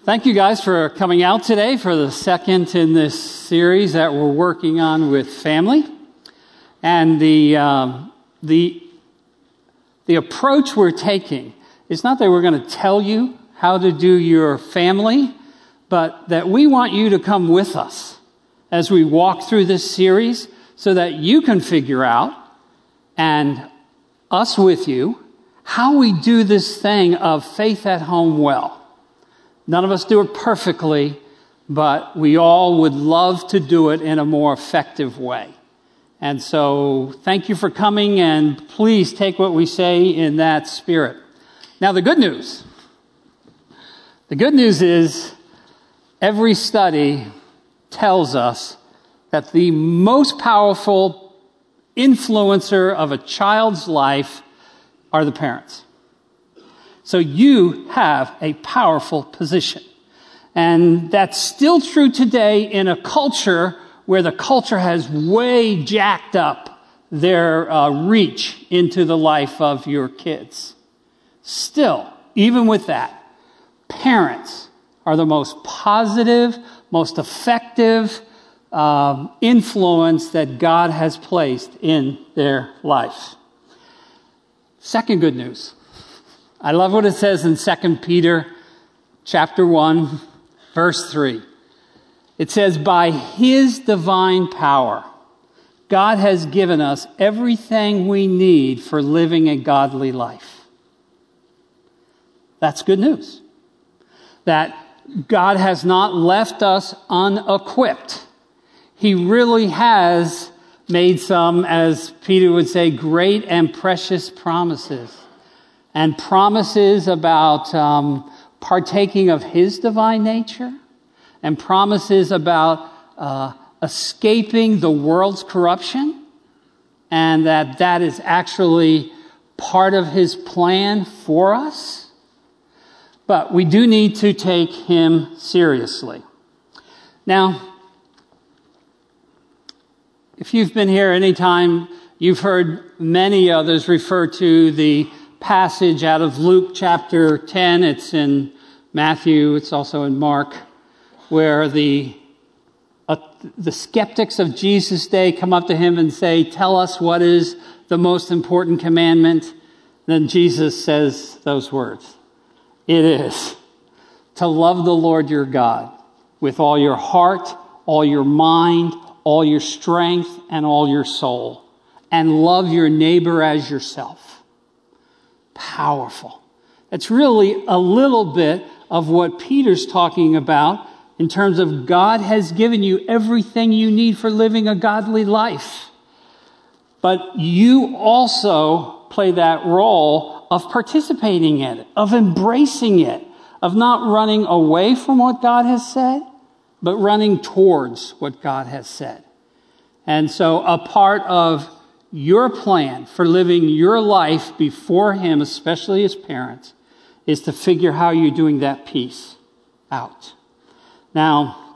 Thank you guys for coming out today for the second in this series that we're working on with family. And the approach we're taking is not that we're going to tell you how to do your family, but that we want you to come with us as we walk through this series so that you can figure out, and us with you, how we do this thing of faith at home well. None of us do it perfectly, but we all would love to do it in a more effective way. And so thank you for coming, and please take what we say in that spirit. Now the good news is every study tells us that the most powerful influencer of a child's life are the parents. So you have a powerful position. And that's still true today in a culture where the culture has way jacked up their reach into the life of your kids. Still, even with that, parents are the most positive, most effective influence that God has placed in their life. Second good news. I love what it says in 2 Peter chapter 1, verse 3. It says, by His divine power, God has given us everything we need for living a godly life. That's good news. That God has not left us unequipped. He really has made some, as Peter would say, great and precious promises. And promises about partaking of His divine nature, and promises about escaping the world's corruption, and that is actually part of His plan for us. But we do need to take Him seriously. Now, if you've been here any time, you've heard many others refer to the passage out of Luke chapter 10. It's in Matthew. It's also in Mark, where the skeptics of Jesus' day come up to Him and say, tell us what is the most important commandment. Then Jesus says those words. It is to love the Lord your God with all your heart, all your mind, all your strength, and all your soul, and love your neighbor as yourself. Powerful. It's really a little bit of what Peter's talking about in terms of God has given you everything you need for living a godly life. But you also play that role of participating in it, of embracing it, of not running away from what God has said, but running towards what God has said. And so a part of your plan for living your life before Him, especially as parents, is to figure how you're doing that piece out. Now,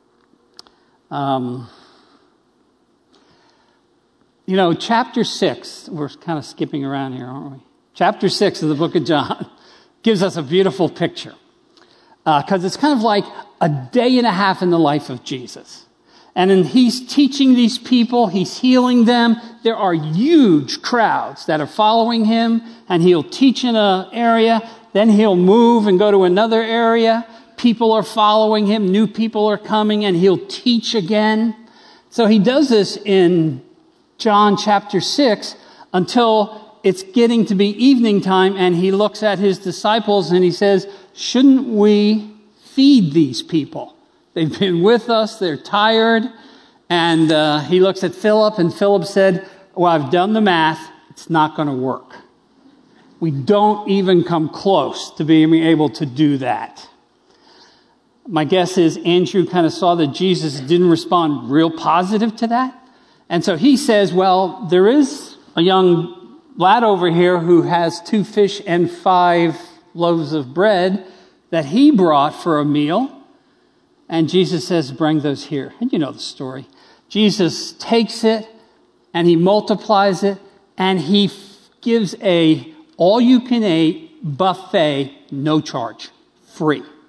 chapter 6, we're kind of skipping around here, aren't we? Chapter 6 of the book of John gives us a beautiful picture. Because it's kind of like a day and a half in the life of Jesus. And then He's teaching these people, He's healing them. There are huge crowds that are following Him, and He'll teach in an area, then He'll move and go to another area. People are following Him, new people are coming, and He'll teach again. So He does this in John chapter 6 until it's getting to be evening time, and He looks at His disciples and He says, shouldn't we feed these people? They've been with us, they're tired. And He looks at Philip, and Philip said, well, I've done the math, it's not going to work. We don't even come close to being able to do that. My guess is Andrew kind of saw that Jesus didn't respond real positive to that. And so he says, well, there is a young lad over here who has 2 fish and 5 loaves of bread that he brought for a meal. And Jesus says, bring those here. And you know the story. Jesus takes it and He multiplies it, and He gives a all-you-can-eat buffet, no charge, free.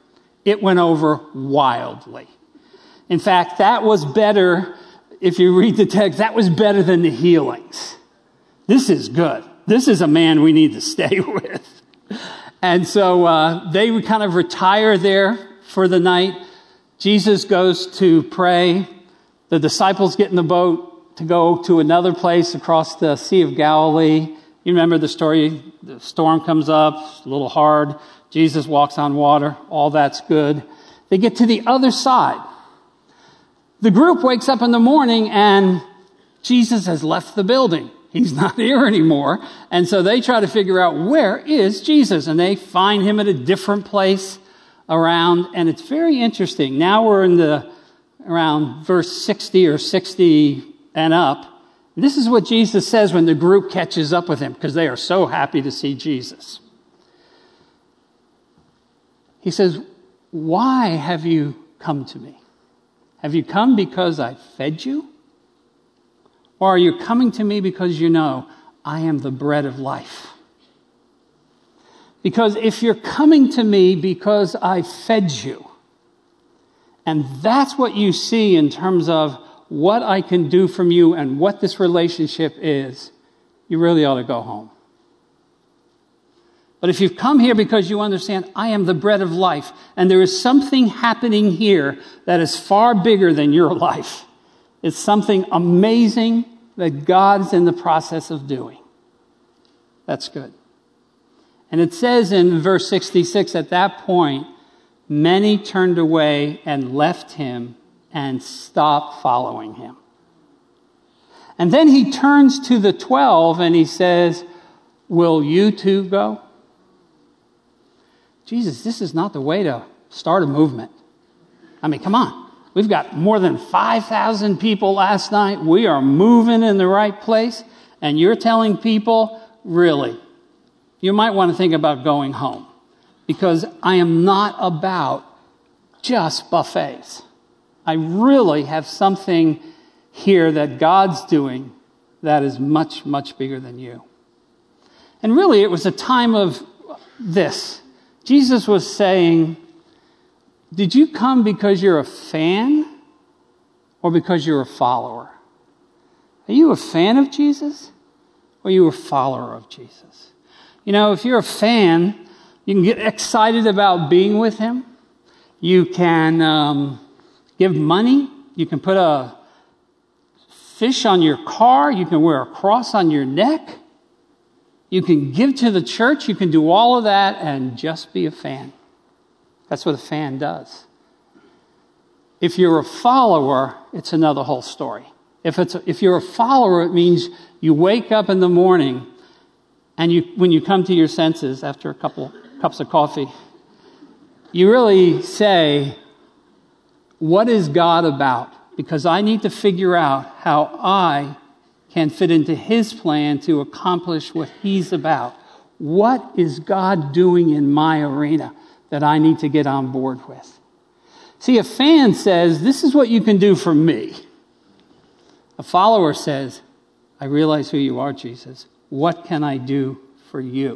It went over wildly. In fact, that was better, if you read the text, that was better than the healings. This is good. This is a man we need to stay with. And so they would kind of retire there for the night. Jesus goes to pray. The disciples get in the boat to go to another place across the Sea of Galilee. You remember the story. The storm comes up, it's a little hard. Jesus walks on water. All that's good. They get to the other side. The group wakes up in the morning and Jesus has left the building. He's not here anymore. And so they try to figure out, where is Jesus? And they find him at a different place around. And it's very interesting. Now we're in around verse 60 or 60 and up. This is what Jesus says when the group catches up with him, because they are so happy to see Jesus. He says, why have you come to me? Have you come because I fed you? Or are you coming to me because you know I am the bread of life? Because if you're coming to me because I fed you, and that's what you see in terms of what I can do from you and what this relationship is, you really ought to go home. But if you've come here because you understand I am the bread of life, and there is something happening here that is far bigger than your life, it's something amazing that God's in the process of doing. That's good. And it says in verse 66, at that point, many turned away and left him and stopped following him. And then he turns to the 12 and he says, will you too go? Jesus, this is not the way to start a movement. I mean, come on. We've got more than 5,000 people last night. We are moving in the right place. And you're telling people, really, you might want to think about going home. Because I am not about just buffets. I really have something here that God's doing that is much, much bigger than you. And really, it was a time of this. Jesus was saying, did you come because you're a fan or because you're a follower? Are you a fan of Jesus or are you a follower of Jesus? You know, if you're a fan, you can get excited about being with him. You can give money. You can put a fish on your car. You can wear a cross on your neck. You can give to the church. You can do all of that and just be a fan. That's what a fan does. If you're a follower, it's another whole story. If you're a follower, it means you wake up in the morning and when you come to your senses after a couple cups of coffee, you really say, what is God about? Because I need to figure out how I can fit into his plan to accomplish what he's about. What is God doing in my arena that I need to get on board with? See, a fan says, this is what you can do for me. A follower says, I realize who you are, Jesus. What can I do for you?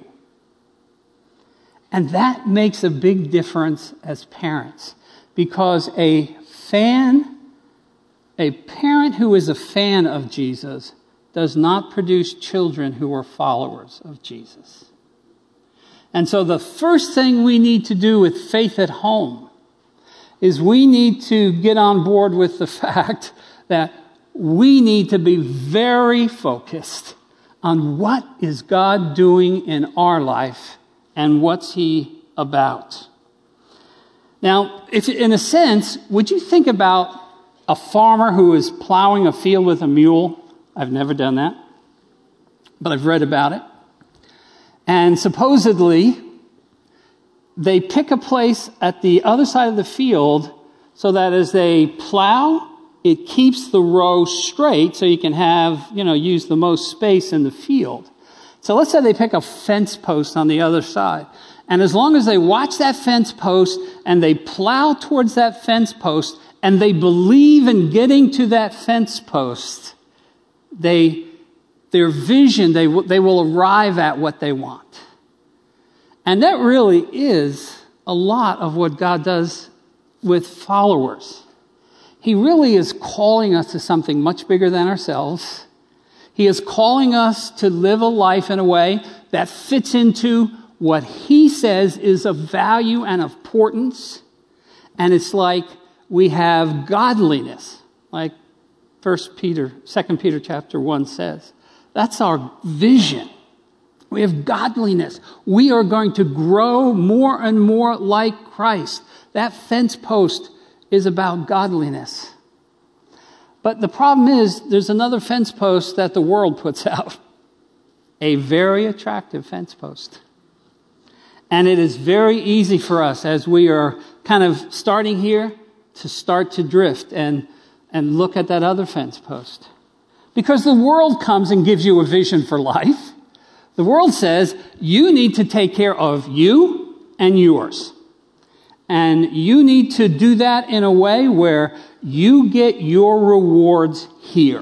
And that makes a big difference as parents, because a parent who is a fan of Jesus does not produce children who are followers of Jesus. And so the first thing we need to do with Faith at Home is we need to get on board with the fact that we need to be very focused on what is God doing in our life and what's he about. Now, if in a sense, would you think about a farmer who is plowing a field with a mule? I've never done that, but I've read about it. And supposedly, they pick a place at the other side of the field so that as they plow, it keeps the row straight so you can have, use the most space in the field. So let's say they pick a fence post on the other side. And as long as they watch that fence post and they plow towards that fence post and they believe in getting to that fence post, their vision, they will arrive at what they want. And that really is a lot of what God does with followers. He really is calling us to something much bigger than ourselves. He is calling us to live a life in a way that fits into what he says is of value and importance. And it's like we have godliness, like 2 Peter chapter 1 says. That's our vision. We have godliness. We are going to grow more and more like Christ. That fence post is about godliness. But the problem is, there's another fence post that the world puts out. A very attractive fence post. And it is very easy for us, as we are kind of starting here, to start to drift and look at that other fence post. Because the world comes and gives you a vision for life. The world says, you need to take care of you and yours. And you need to do that in a way where you get your rewards here.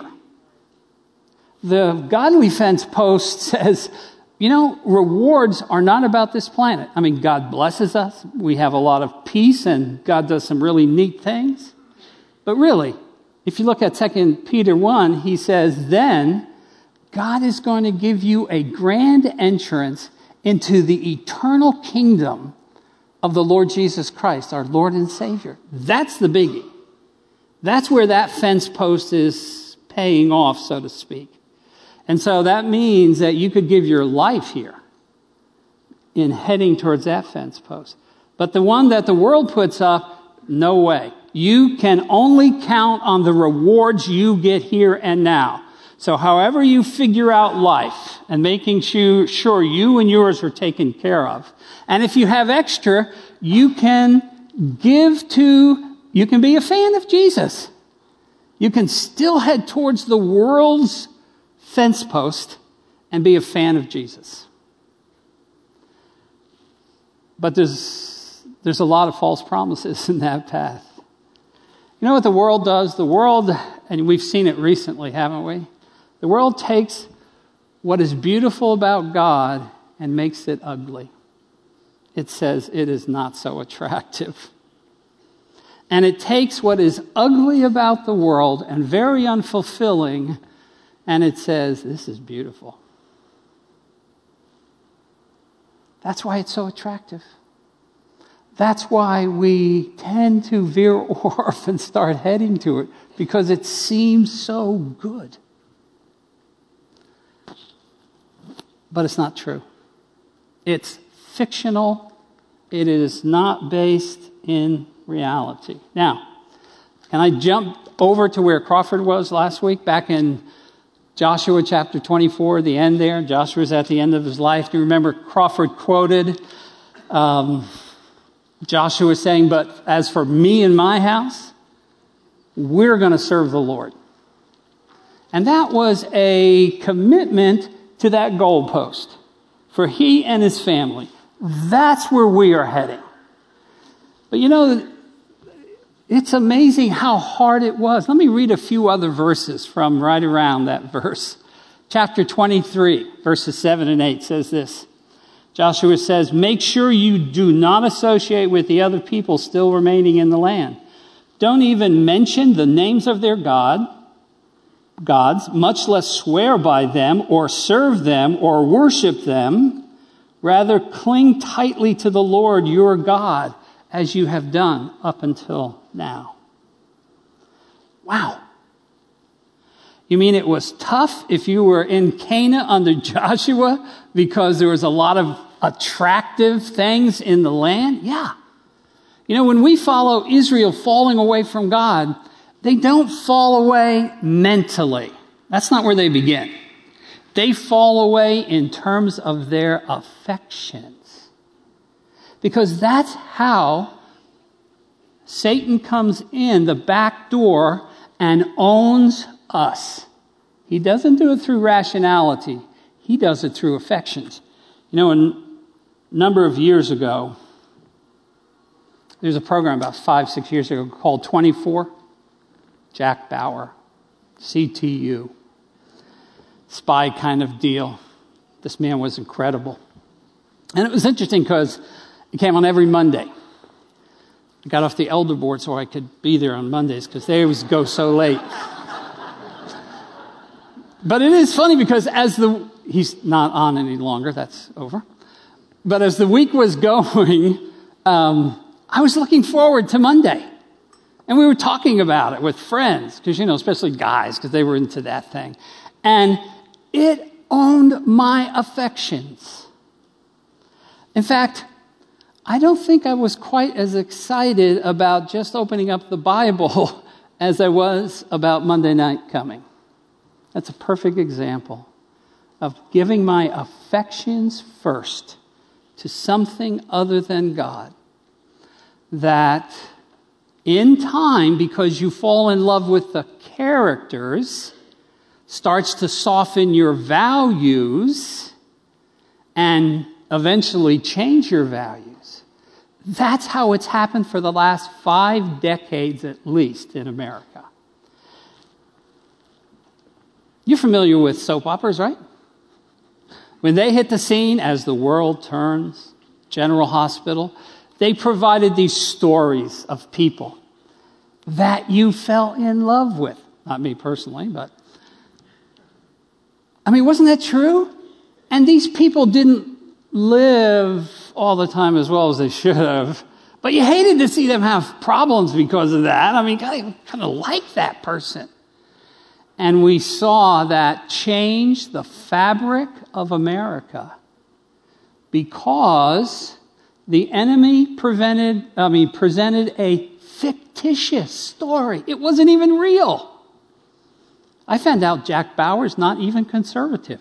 The godly fence post says, rewards are not about this planet. I mean, God blesses us. We have a lot of peace and God does some really neat things. But really, if you look at 2 Peter 1, he says, then God is going to give you a grand entrance into the eternal kingdom of the Lord Jesus Christ, our Lord and Savior. That's the biggie. That's where that fence post is paying off, so to speak. And so that means that you could give your life here in heading towards that fence post. But the one that the world puts up, no way. You can only count on the rewards you get here and now. So however you figure out life and making sure you and yours are taken care of. And if you have extra, you can you can be a fan of Jesus. You can still head towards the world's fence post and be a fan of Jesus. But there's a lot of false promises in that path. You know what the world does? The world, and we've seen it recently, haven't we? The world takes what is beautiful about God and makes it ugly. It says it is not so attractive. And it takes what is ugly about the world and very unfulfilling, and it says, this is beautiful. That's why it's so attractive. That's why we tend to veer off and start heading to it, because it seems so good. But it's not true. It's fictional. It is not based in reality. Now, can I jump over to where Crawford was last week, back in Joshua chapter 24, the end there? Joshua's at the end of his life. Do you remember Crawford quoted Joshua saying, but as for me and my house, we're going to serve the Lord. And that was a commitment to that goalpost for he and his family. That's where we are heading. But it's amazing how hard it was. Let me read a few other verses from right around that verse. Chapter 23, verses 7 and 8 says this. Joshua says, make sure you do not associate with the other people still remaining in the land. Don't even mention the names of their gods, much less swear by them or serve them or worship them. Rather, cling tightly to the Lord your God as you have done up until now. Wow. You mean it was tough if you were in Canaan under Joshua because there was a lot of attractive things in the land? Yeah. When we follow Israel falling away from God, they don't fall away mentally. That's not where they begin. They fall away in terms of their affections. Because that's how Satan comes in the back door and owns us. He doesn't do it through rationality. He does it through affections. A number of years ago, there's a program about 5-6 years ago called 24. Jack Bauer, CTU. Spy kind of deal. This man was incredible. And it was interesting because, It came on every Monday. I got off the elder board so I could be there on Mondays because they always go so late. But it is funny because he's not on any longer, that's over. But as the week was going, I was looking forward to Monday. And we were talking about it with friends, because, especially guys, because they were into that thing. And it owned my affections. In fact, I don't think I was quite as excited about just opening up the Bible as I was about Monday night coming. That's a perfect example of giving my affections first to something other than God. That in time, because you fall in love with the characters, starts to soften your values and eventually change your values. That's how it's happened for the last 5 decades at least in America. You're familiar with soap operas, right? When they hit the scene, As the World Turns, General Hospital, they provided these stories of people that you fell in love with. Not me personally, but... wasn't that true? And these people didn't live all the time as well as they should have. But you hated to see them have problems because of that. God, you kind of like that person. And we saw that change the fabric of America because the enemy presented a fictitious story. It wasn't even real. I found out Jack Bauer's not even conservative.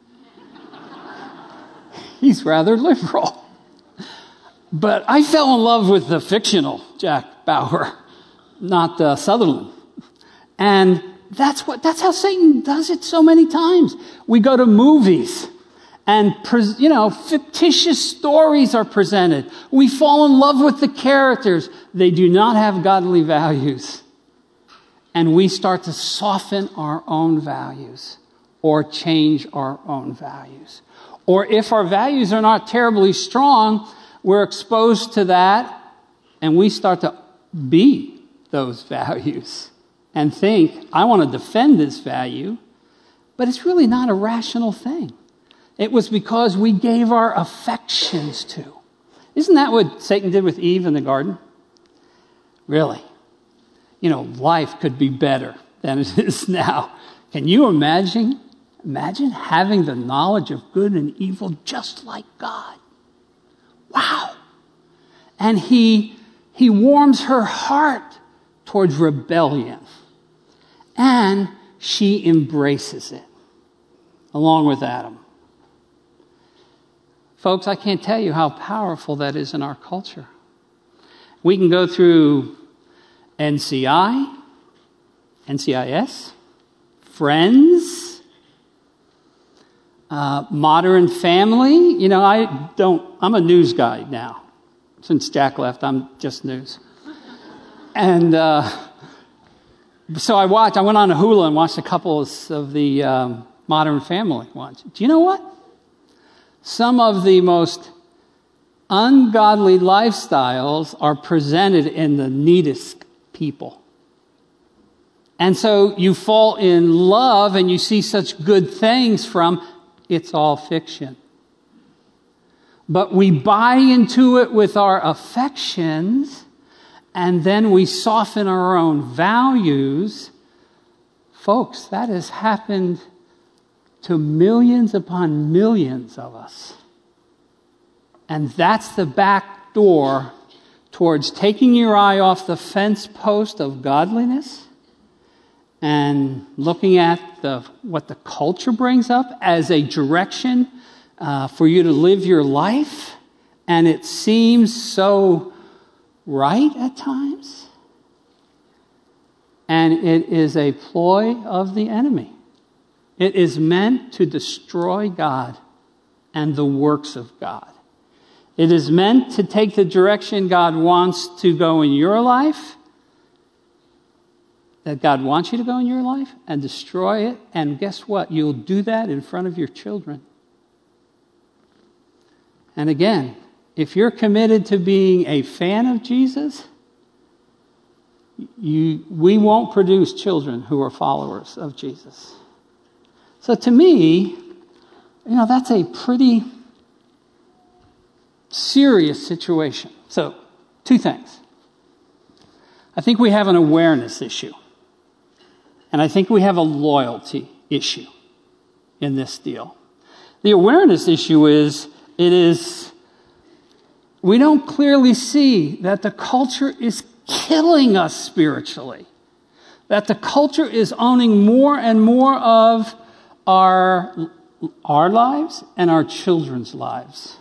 He's rather liberal. But I fell in love with the fictional Jack Bauer, not Sutherland. And that's how Satan does it so many times. We go to movies and, fictitious stories are presented. We fall in love with the characters. They do not have godly values. And we start to soften our own values or change our own values. Or if our values are not terribly strong, we're exposed to that and we start to be those values and think, I want to defend this value, but it's really not a rational thing. It was because we gave our affections to. Isn't that what Satan did with Eve in the garden? Really? Life could be better than it is now. Can you imagine? Imagine having the knowledge of good and evil just like God. Wow. And he warms her heart towards rebellion. And she embraces it, along with Adam. Folks, I can't tell you how powerful that is in our culture. We can go through NCI, NCIS, Friends, Modern Family. I'm a news guy now. Since Jack left, I'm just news. And so I went on to Hulu and watched a couple of the Modern Family ones. Do you know what? Some of the most ungodly lifestyles are presented in the neatest people. And so you fall in love and you see such good things from, it's all fiction. But we buy into it with our affections and then we soften our own values. Folks, that has happened to millions upon millions of us. And that's the back door towards taking your eye off the fence post of godliness and looking at what the culture brings up as a direction for you to live your life. And it seems so right at times. And it is a ploy of the enemy. It is meant to destroy God and the works of God. It is meant to take the direction God wants to go in your life, that God wants you to go in your life, and destroy it. And guess what? You'll do that in front of your children. And again, if you're committed to being a fan of Jesus, we won't produce children who are followers of Jesus. So to me, that's a pretty serious situation. So, two things. I think we have an awareness issue. And I think we have a loyalty issue in this deal. The awareness issue is we don't clearly see that the culture is killing us spiritually. That the culture is owning more and more of our lives and our children's lives.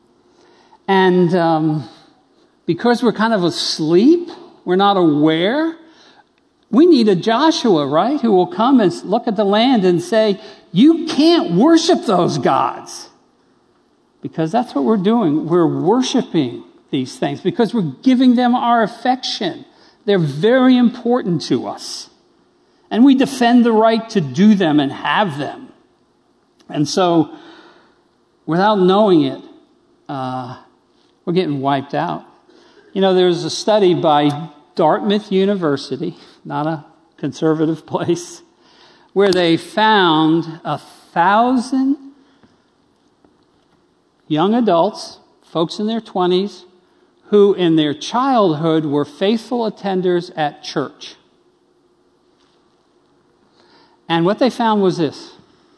And because we're kind of asleep, we're not aware, we need a Joshua, right, who will come and look at the land and say, you can't worship those gods. Because that's what we're doing. We're worshiping these things because we're giving them our affection. They're very important to us. And we defend the right to do them and have them. And so, without knowing it, we're getting wiped out. There's a study by Dartmouth University, not a conservative place, where they found 1,000 young adults, folks in their 20s, who in their childhood were faithful attenders at church. And what they found was this.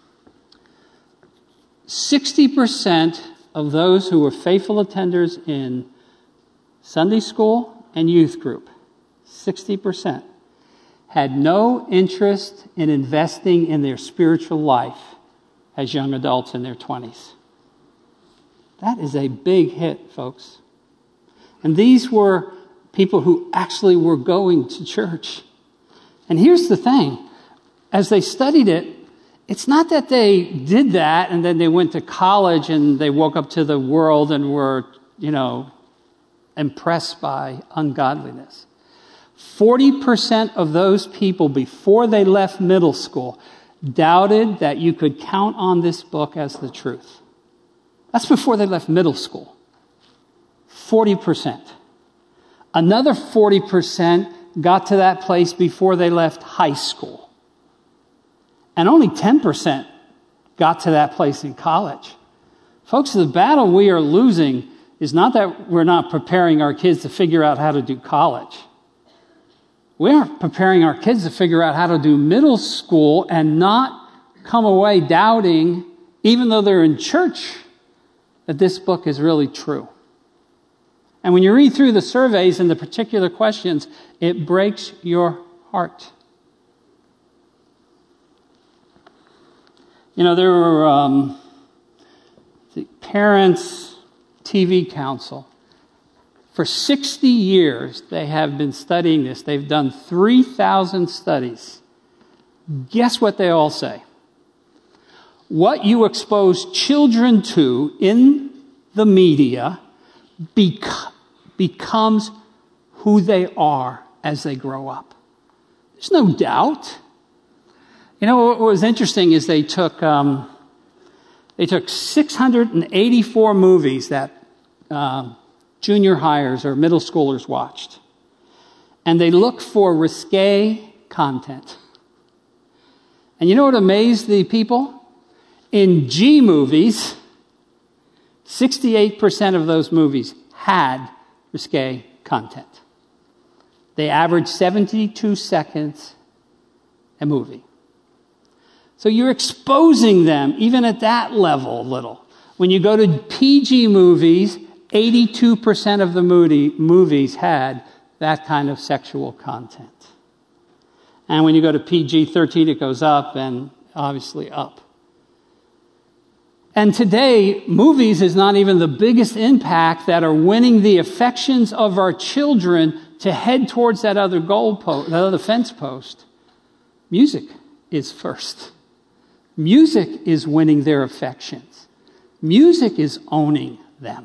60% of those who were faithful attenders in Sunday school and youth group, 60%, had no interest in investing in their spiritual life as young adults in their 20s. That is a big hit, folks. And these were people who actually were going to church. And here's the thing. As they studied it, it's not that they did that and then they went to college and they woke up to the world and were, impressed by ungodliness. 40% of those people before they left middle school doubted that you could count on this book as the truth. That's before they left middle school. 40%. Another 40% got to that place before they left high school. And only 10% got to that place in college. Folks, the battle we are losing is not that we're not preparing our kids to figure out how to do college. We aren't preparing our kids to figure out how to do middle school and not come away doubting, even though they're in church, that this book is really true. And when you read through the surveys and the particular questions, it breaks your heart. There were the Parents TV Council. For 60 years, they have been studying this. They've done 3,000 studies. Guess what they all say? What you expose children to in the media becomes who they are as they grow up. There's no doubt. What was interesting is they took 684 movies that junior hires or middle schoolers watched. And they looked for risque content. And you know what amazed the people? In G movies, 68% of those movies had risque content. They averaged 72 seconds a movie. So you're exposing them, even at that level, a little. When you go to PG movies, 82% of the movies had that kind of sexual content. And when you go to PG-13, it goes up and obviously up. And today, movies is not even the biggest impact that are winning the affections of our children to head towards that other goalpost, that other fence post. Music is first. Music is winning their affections. Music is owning them.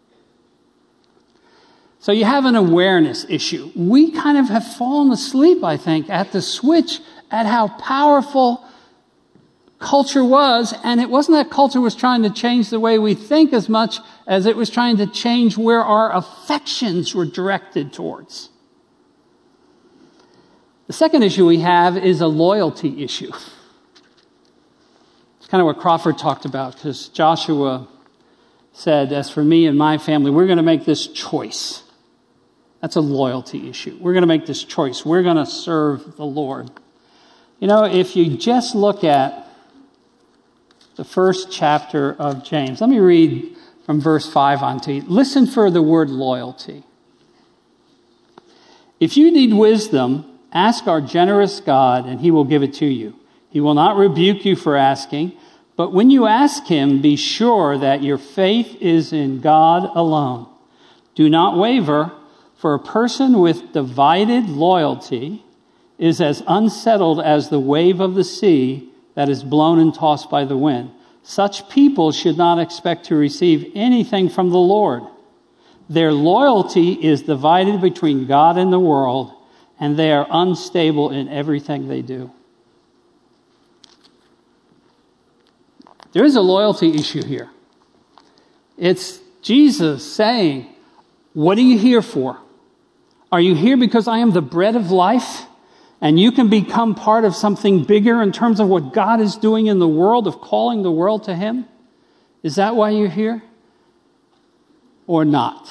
So you have an awareness issue. We kind of have fallen asleep, I think, at the switch at how powerful culture was, and it wasn't that culture was trying to change the way we think as much as it was trying to change where our affections were directed towards. The second issue we have is a loyalty issue. It's kind of what Crawford talked about, because Joshua said, as for me and my family, we're going to make this choice. That's a loyalty issue. We're going to make this choice. We're going to serve the Lord. You know, if you just look at the first chapter of James, let me read from verse 5 on to you. Listen for the word loyalty. If you need wisdom, ask our generous God, and he will give it to you. He will not rebuke you for asking, but when you ask him, be sure that your faith is in God alone. Do not waver, for a person with divided loyalty is as unsettled as the wave of the sea that is blown and tossed by the wind. Such people should not expect to receive anything from the Lord. Their loyalty is divided between God and the world, and they are unstable in everything they do. There is a loyalty issue here. It's Jesus saying, what are you here for? Are you here because I am the bread of life? And you can become part of something bigger in terms of what God is doing in the world, of calling the world to him? Is that why you're here? Or not?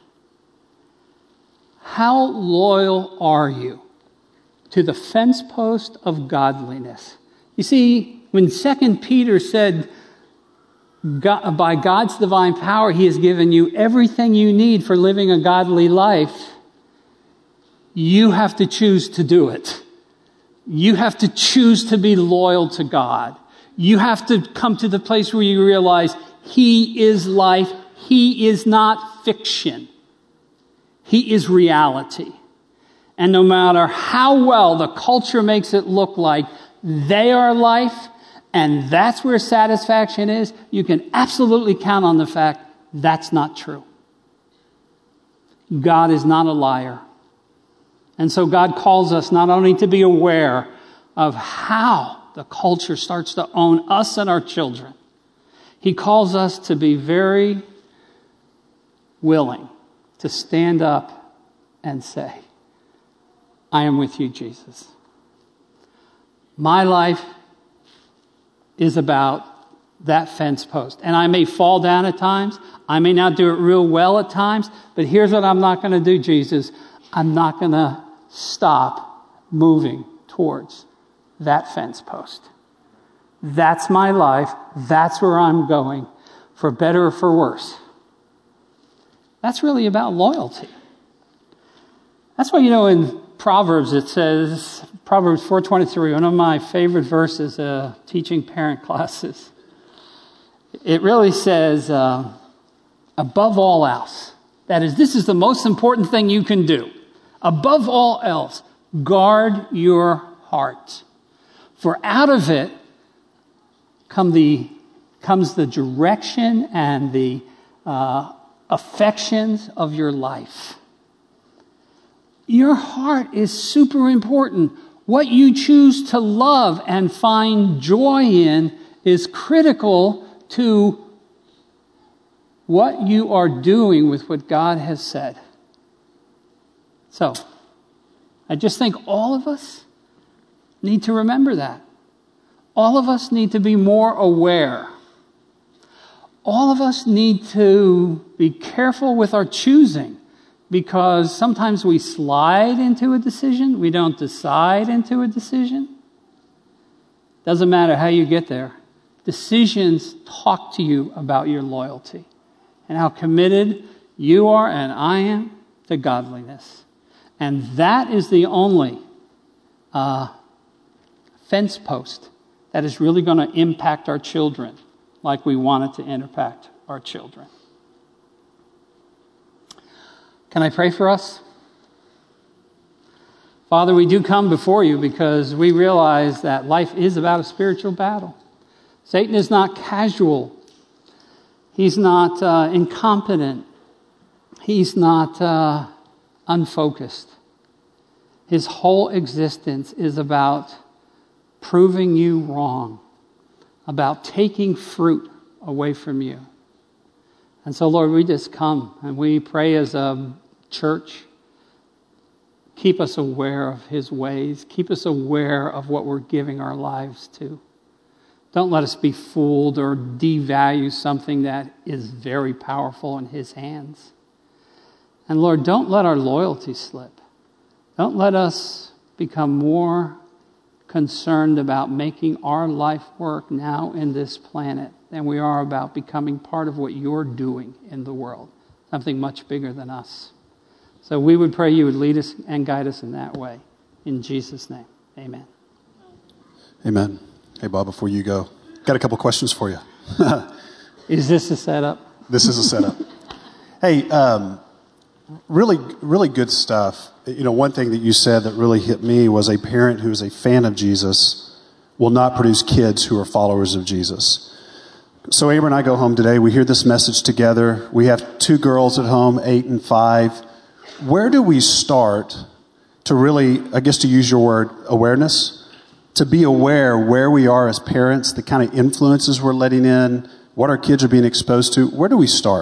How loyal are you to the fence post of godliness? You see, when 2 Peter said, by God's divine power, he has given you everything you need for living a godly life, you have to choose to do it. You have to choose to be loyal to God. You have to come to the place where you realize he is life. He is not fiction. He is reality. And no matter how well the culture makes it look like they are life, and that's where satisfaction is, you can absolutely count on the fact that's not true. God is not a liar. And so God calls us not only to be aware of how the culture starts to own us and our children, he calls us to be very willing to stand up and say, I am with you, Jesus. My life is about that fence post. And I may fall down at times. I may not do it real well at times. But here's what I'm not going to do, Jesus. I'm not going to stop moving towards that fence post. That's my life. That's where I'm going, for better or for worse. That's really about loyalty. That's why, in Proverbs it says, Proverbs 4:23, one of my favorite verses teaching parent classes. It really says, above all else, that is, this is the most important thing you can do. Above all else, guard your heart. For out of it comes the direction and the affections of your life. Your heart is super important. What you choose to love and find joy in is critical to what you are doing with what God has said. So, I just think all of us need to remember that. All of us need to be more aware. All of us need to be careful with our choosing, because sometimes we slide into a decision. We don't decide into a decision. Doesn't matter how you get there. Decisions talk to you about your loyalty and how committed you are and I am to godliness. And that is the only fence post that is really going to impact our children like we want it to impact our children. Can I pray for us? Father, we do come before you because we realize that life is about a spiritual battle. Satan is not casual. He's not incompetent. He's not unfocused. His whole existence is about proving you wrong, about taking fruit away from you. And so, Lord, we just come and we pray as a church. Keep us aware of his ways. Keep us aware of what we're giving our lives to. Don't let us be fooled or devalue something that is very powerful in his hands. And Lord, don't let our loyalty slip. Don't let us become more concerned about making our life work now in this planet than we are about becoming part of what you're doing in the world, something much bigger than us. So we would pray you would lead us and guide us in that way. In Jesus' name, amen. Amen. Hey, Bob, before you go, got a couple questions for you. Is this a setup? This is a setup. Hey, really good stuff. You know, one thing that you said that really hit me was a parent who is a fan of Jesus will not produce kids who are followers of Jesus. So Amber and I go home today. We hear this message together. We have 2 girls at home, 8 and 5. Where do we start to really, I guess to use your word, awareness? To be aware where we are as parents, the kind of influences we're letting in, what our kids are being exposed to. Where do we start?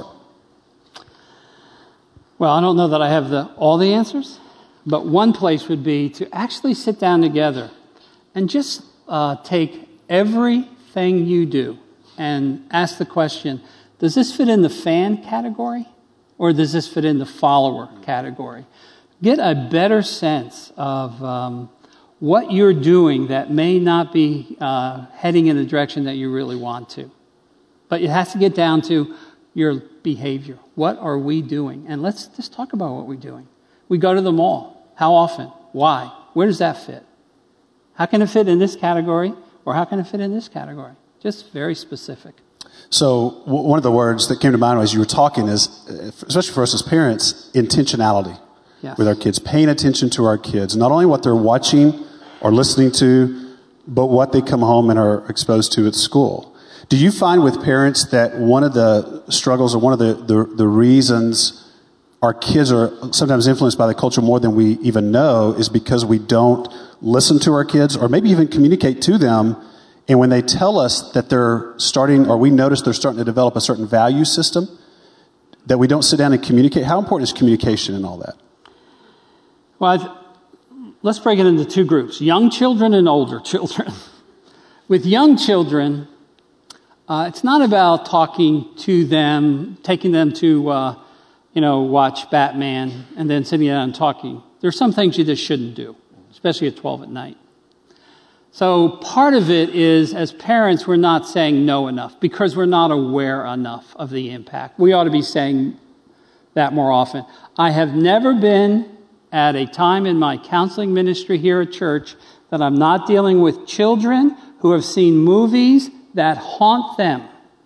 Well, I don't know that I have all the answers, but one place would be to actually sit down together and just take everything you do and ask the question, does this fit in the fan category or does this fit in the follower category? Get a better sense of what you're doing that may not be heading in the direction that you really want to. But it has to get down to your behavior. What are we doing? And let's just talk about what we're doing. We go to the mall. How often? Why? Where does that fit? How can it fit in this category or how can it fit in this category? Just very specific. So one of the words that came to mind as you were talking is, especially for us as parents, intentionality. Yes. With our kids, paying attention to our kids, not only what they're watching or listening to, but what they come home and are exposed to at school. Do you find with parents that one of the struggles or one of the reasons our kids are sometimes influenced by the culture more than we even know is because we don't listen to our kids or maybe even communicate to them, and when they tell us that they're starting, or we notice they're starting to develop a certain value system, that we don't sit down and communicate? How important is communication in all that? Well, let's break it into 2 groups, young children and older children. With young children, it's not about talking to them, taking them to, watch Batman and then sitting down and talking. There's some things you just shouldn't do, especially at 12 at night. So part of it is, as parents, we're not saying no enough because we're not aware enough of the impact. We ought to be saying that more often. I have never been at a time in my counseling ministry here at church that I'm not dealing with children who have seen movies that haunt them,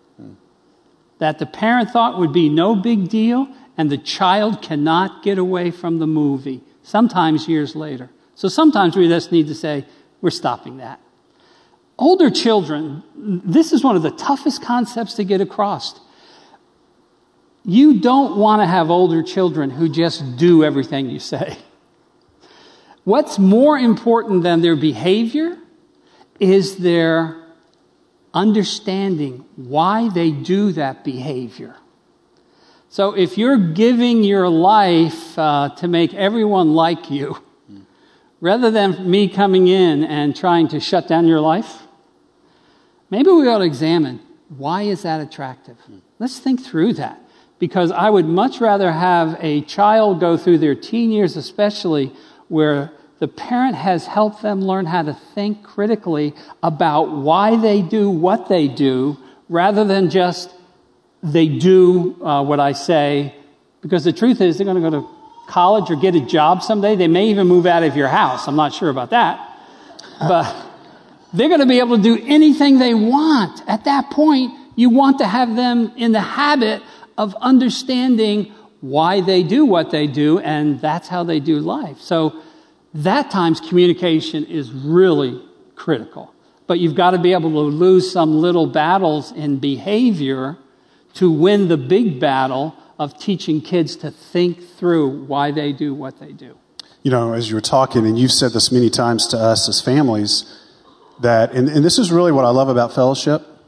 that the parent thought would be no big deal, and the child cannot get away from the movie, sometimes years later. So sometimes we just need to say, we're stopping that. Older children, this is one of the toughest concepts to get across. You don't want to have older children who just do everything you say. What's more important than their behavior is their understanding why they do that behavior. So if you're giving your life to make everyone like you, rather than me coming in and trying to shut down your life, maybe we ought to examine, why is that attractive? Let's think through that. Because I would much rather have a child go through their teen years especially where the parent has helped them learn how to think critically about why they do what they do rather than just they do what I say. Because the truth is they're going to go to college or get a job someday. They may even move out of your house. I'm not sure about that. But they're going to be able to do anything they want. At that point, you want to have them in the habit of understanding why they do what they do, and that's how they do life. So that times communication is really critical. But you've got to be able to lose some little battles in behavior to win the big battle of teaching kids to think through why they do what they do. You know, as you were talking, and you've said this many times to us as families, that, and this is really what I love about fellowship,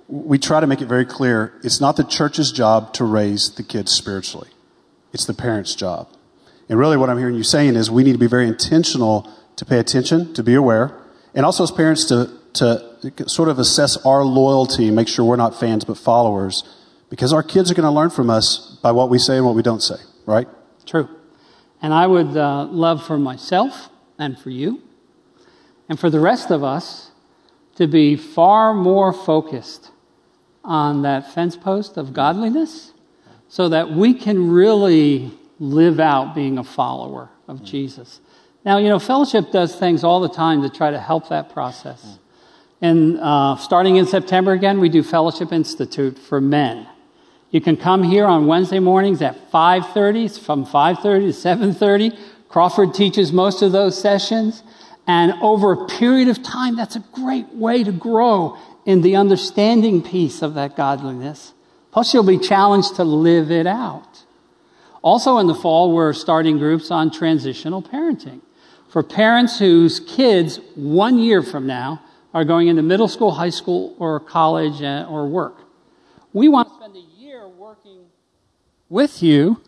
we try to make it very clear, it's not the church's job to raise the kids spiritually. It's the parents' job. And really what I'm hearing you saying is we need to be very intentional to pay attention, to be aware, and also as parents to sort of assess our loyalty and make sure we're not fans but followers, because our kids are going to learn from us by what we say and what we don't say, right? True. And I would love for myself and for you and for the rest of us to be far more focused on that fence post of godliness so that we can really live out being a follower of Jesus. Now, Fellowship does things all the time to try to help that process. And starting in September again, we do Fellowship Institute for men. You can come here on Wednesday mornings at 5:30. It's from 5:30 to 7:30. Crawford teaches most of those sessions. And over a period of time, that's a great way to grow in the understanding piece of that godliness. Plus, you'll be challenged to live it out. Also in the fall, we're starting groups on transitional parenting for parents whose kids 1 year from now are going into middle school, high school, or college or work. We want to spend a year working with you.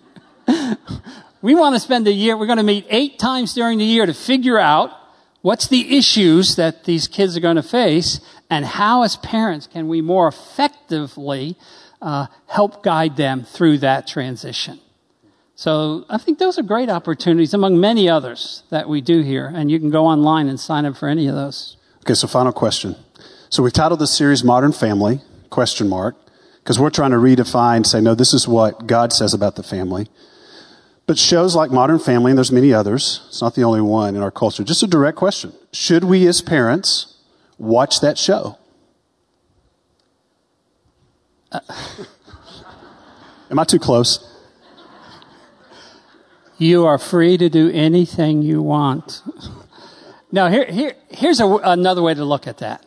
We want to spend a year, we're going to meet 8 times during the year to figure out what's the issues that these kids are going to face and how as parents can we more effectively help guide them through that transition. So I think those are great opportunities among many others that we do here, and you can go online and sign up for any of those. Okay, so final question. So we've titled this series Modern Family, ? Because we're trying to redefine, say, no, this is what God says about the family. But shows like Modern Family, and there's many others, it's not the only one in our culture. Just a direct question. Should we as parents watch that show? Am I too close? You are free to do anything you want. Now, here's another way to look at that.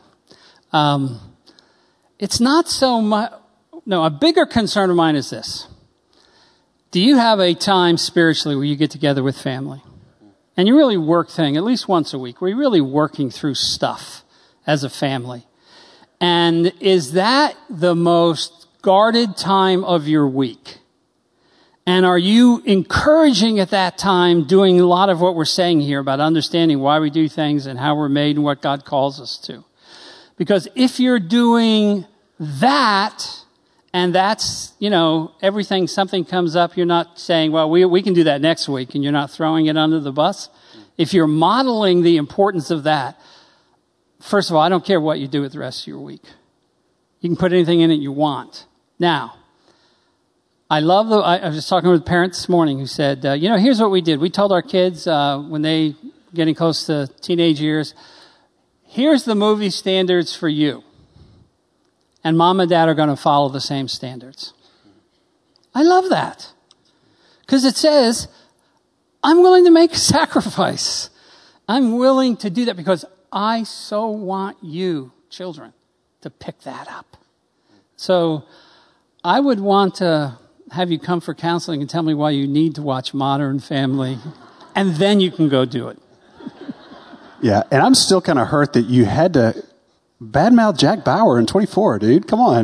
It's not so much... No, a bigger concern of mine is this. Do you have a time spiritually where you get together with family and you really work things, at least once a week, where you're really working through stuff as a family? And is that the most guarded time of your week? And are you encouraging at that time doing a lot of what we're saying here about understanding why we do things and how we're made and what God calls us to? Because if you're doing that, and that's, everything, something comes up, you're not saying, well, we can do that next week, and you're not throwing it under the bus. If you're modeling the importance of that, first of all, I don't care what you do with the rest of your week. You can put anything in it you want. Now, I was just talking with a parent this morning who said, here's what we did. We told our kids when they getting close to teenage years, here's the movie standards for you. And mom and dad are going to follow the same standards. I love that. Because it says, I'm willing to make a sacrifice. I'm willing to do that because I so want you, children, to pick that up. So I would want to have you come for counseling and tell me why you need to watch Modern Family, and then you can go do it. Yeah, and I'm still kind of hurt that you had to badmouth Jack Bauer in 24, dude. Come on.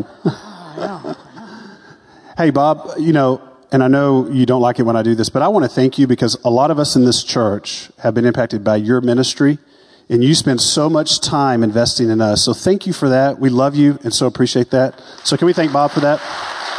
Hey, Bob, and I know you don't like it when I do this, but I want to thank you because a lot of us in this church have been impacted by your ministry, and you spend so much time investing in us. So thank you for that. We love you and so appreciate that. So can we thank Bob for that?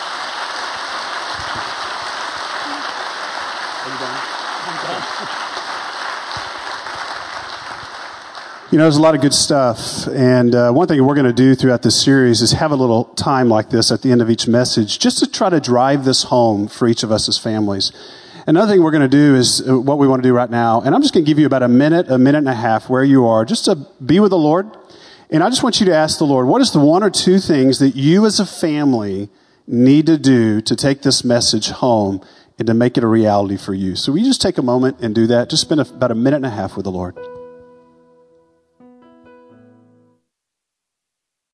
There's a lot of good stuff, and one thing we're going to do throughout this series is have a little time like this at the end of each message, just to try to drive this home for each of us as families. Another thing we're going to do is what we want to do right now, and I'm just going to give you about a minute and a half where you are, just to be with the Lord, and I just want you to ask the Lord, what is the 1 or 2 things that you as a family need to do to take this message home and to make it a reality for you? So will you just take a moment and do that? Just spend about a minute and a half with the Lord.